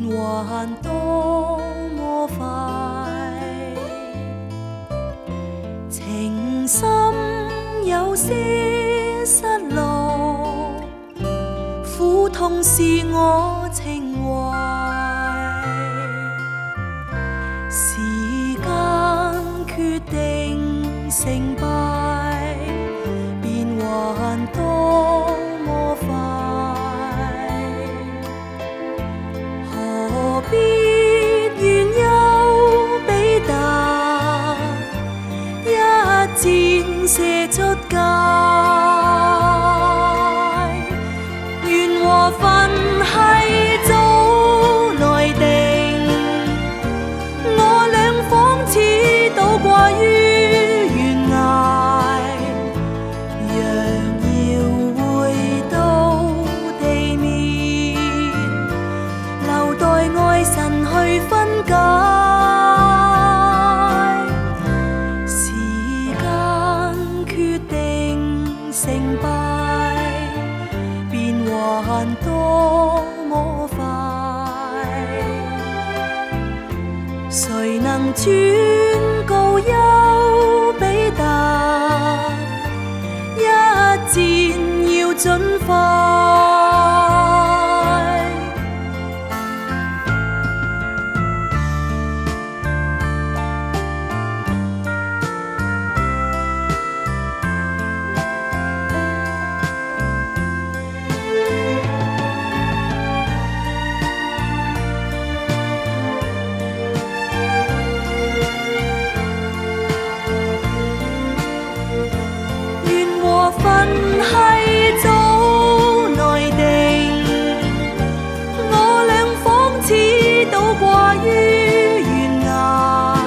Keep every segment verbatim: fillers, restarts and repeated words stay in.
幻多麼快，情深有些失落，苦痛是我情懷。時間決定成敗，變幻多麼快。何必怨憂比達，一箭射出界。緣和份係早來定，我倆仿似倒掛於懸崖。若要回到地面，留待愛神去分解。時間決定成敗，變幻多麼快。誰能轉告丘比特，一箭要準快。份係早來定，我倆仿似倒掛於懸崖。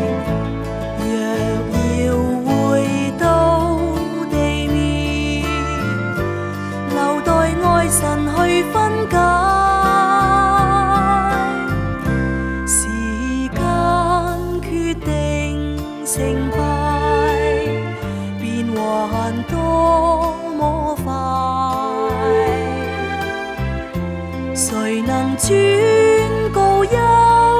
若要回到地面，留待愛神去分解。時間決定成敗，變幻多麼快。誰能轉告憂